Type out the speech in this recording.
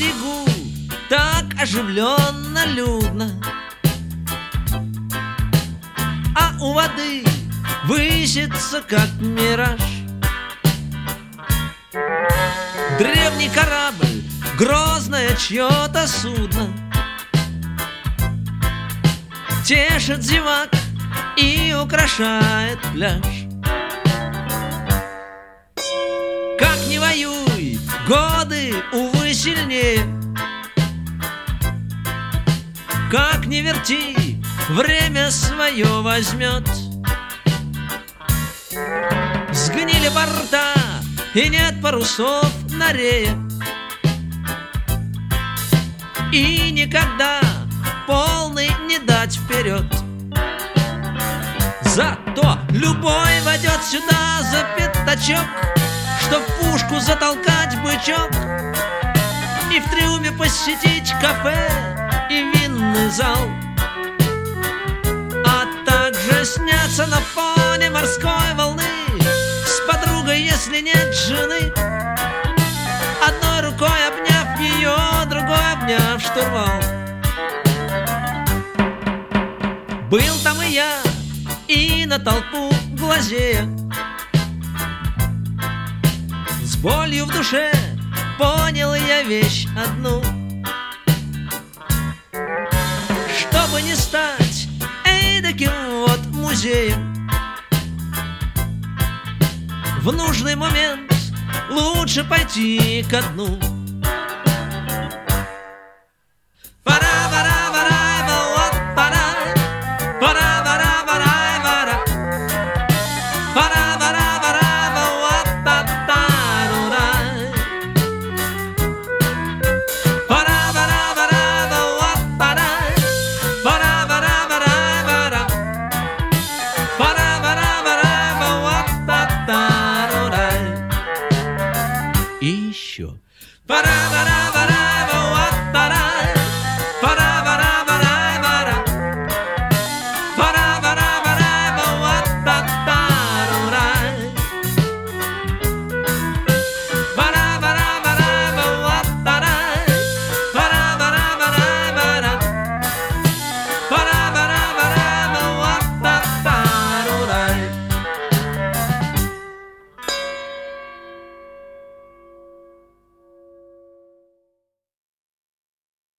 берегу так оживленно, людно, а у воды высится, как мираж, древний корабль, грозное чье-то судно, тешит зевак и украшает пляж. Как ни воюй, годы, увы, сильнее. Как ни верти, время свое возьмет. Сгнили борта, и нет парусов на рее, и никогда полный не дать вперед. Зато любой войдет сюда за пятачок, чтоб пушку затолкать бычок и в трюме посетить кафе и винный зал, а также сняться на фоне морской волны с подругой, если нет жены, одной рукой обняв ее, другой обняв штурвал. Был там и я, и на толпу глазея, с болью в душе понял я вещь одну: чтобы не стать эдаким вот музеем, в нужный момент лучше пойти ко дну.